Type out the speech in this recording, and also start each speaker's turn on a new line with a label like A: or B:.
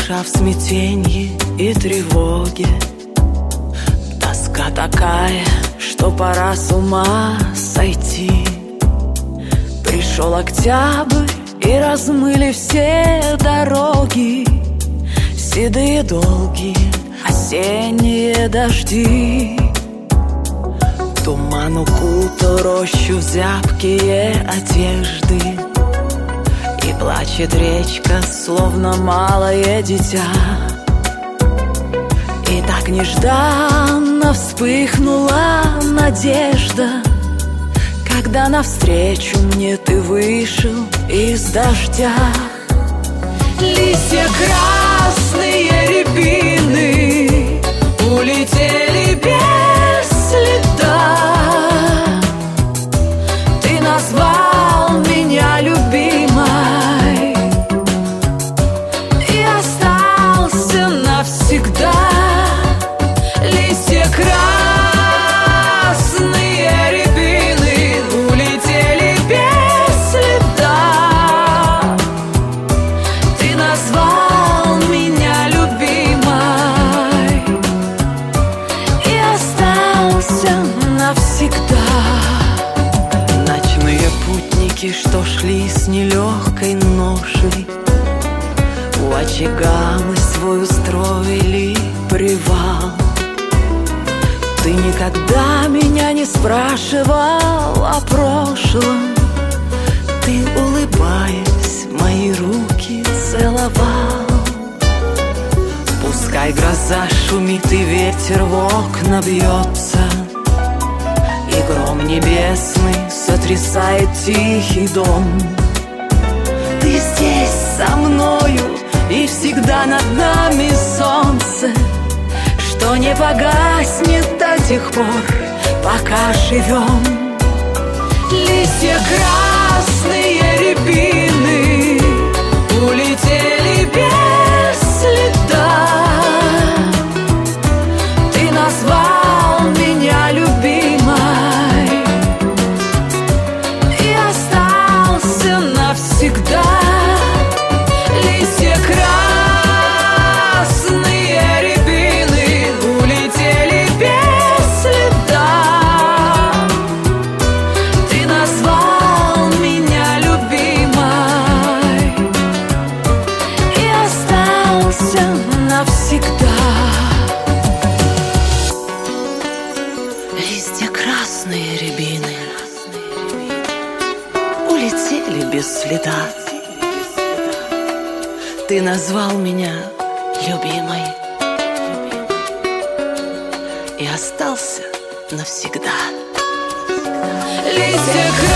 A: душа в смятенье и тревоге. Тоска такая, что пора с ума сойти. Пришел октябрь и размыли все дороги, седые долгие осенние дожди. Туман укутал рощу в зябкие одежды, и плачет речка, словно малое дитя. И так нежданно вспыхнула надежда, когда навстречу мне ты вышел из дождя. Листья красные рябины улетели без следа. Ты назвал меня любимой и остался навсегда. Листья красные рябины улетели без следа. Ты назвал меня любимой и остался навсегда. Ночные путники, что шли с нелегкой ношей, у очага мы свой устроили привал. Ты никогда меня не спрашивал о прошлом, ты, улыбаясь, мои руки целовал. Пускай гроза шумит и ветер в окна бьется, и гром небесный сотрясает тихий дом. Ты здесь со мною, и всегда над нами солнце, что не погаснет до тех пор, пока живем. Листья красные рябины улетели без следа. Ты назвал меня любимой и остался навсегда. Листья красные рябины улетели без следа. Ты назвал меня любимой и остался навсегда. Листья красные рябины улетели без следа. Ты назвал меня любимой и остался навсегда. Листья